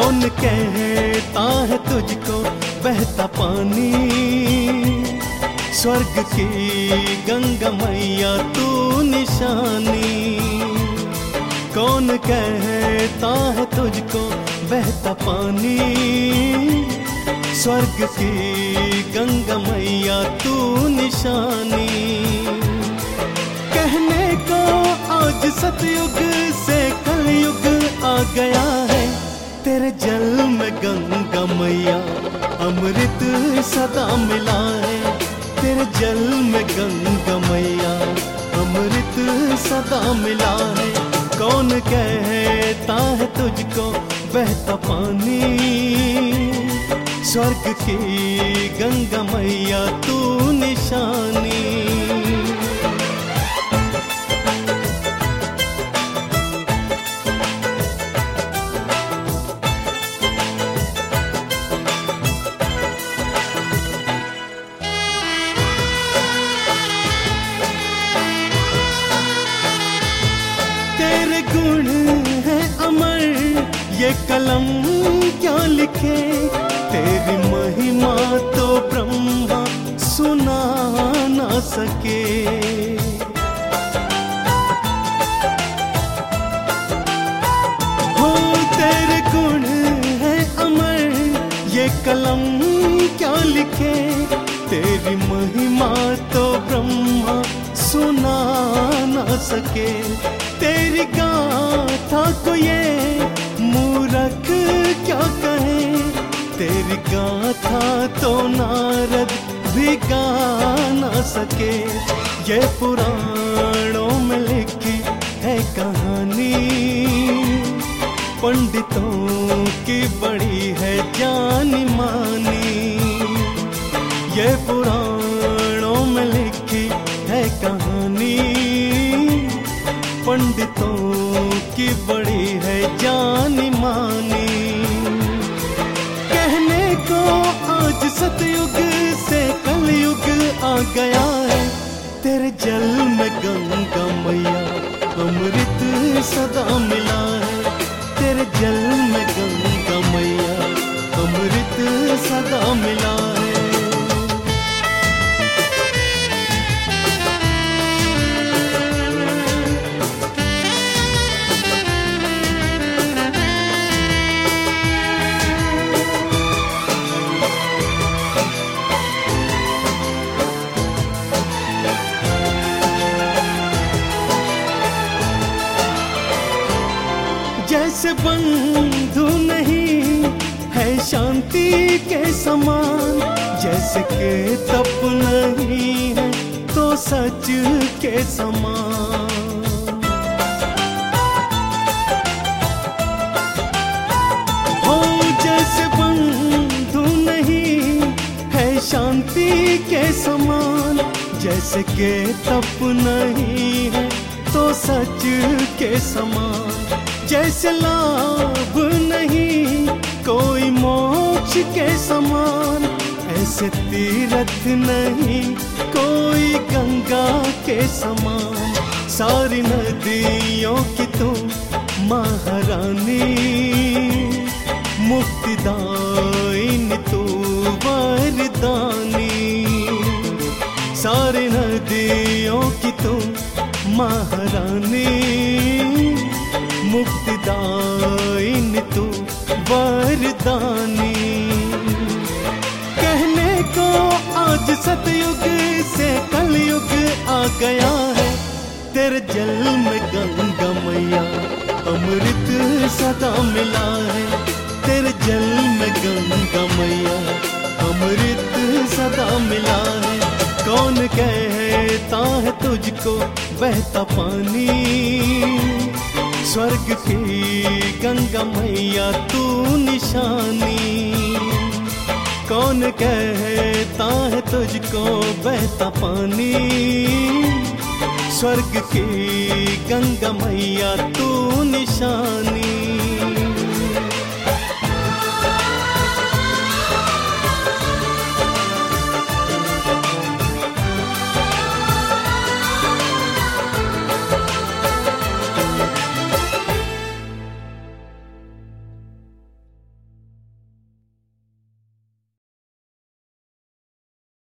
कौन कहता है तुझको बहता पानी, स्वर्ग की गंगा मैया तू निशानी। कौन कहता है तुझको बहता पानी, स्वर्ग की गंगा मैया तू निशानी। कहने को आज सतयुग से कलयुग आ गया है, तेरे जल में गंगा मैया अमृत सदा मिला है। तेरे जल में गंगा मैया अमृत सदा मिला है। कौन कहता है तुझको बहता पानी, स्वर्ग की गंगा मैया तू निशानी। तेरे गुण है अमर, ये कलम क्या लिखे, तेरी महिमा तो ब्रह्मा सुना ना सके। हो तेरे गुण है अमर, ये कलम क्या लिखे, तेरी महिमा तो ब्रह्मा सुना ना सके। तेरी गाथा को ये मूरख क्या कहे, तेरी गाथा तो नारद भी गा ना सके। ये पुराणों में लिखी है कहानी, पंडितों की बड़ी है जानी मानी। ये पुराणों में लिखी है कहानी, पंडितों की बड़ी है जानी मानी। कहने को आज सतयुग से कलयुग आ गया है, तेरे जल में गंगा मैया अमृत सदा मिला है। तेरे जल में गंगा मैया अमृत सदा मिला है। जैसे बंधु नहीं है शांति के समान, जैसे के तप नहीं है तो सच के समान। हो जैसे बंधु नहीं है शांति के समान, जैसे के तप नहीं है तो सच के समान। जैसे लाभ नहीं कोई मोक्ष के समान, ऐसे तीर्थ नहीं कोई गंगा के समान। सारी नदियों की तू महारानी, मुक्तिदायिनी तू वरदानी। सारी नदियों की तू महारानी, मुक्तिदायिनी तू वरदानी। कहने को आज सतयुग से कलयुग आ गया है, तेरे जल में गंगा मैया अमृत सदा मिला है। तेरे जल में गंगा मैया अमृत सदा मिला है। कौन कहता है तुझको बहता पानी, स्वर्ग की गंगा मैया तू निशानी। कौन कहता है तुझको बहता पानी, स्वर्ग की गंगा मैया तू निशानी।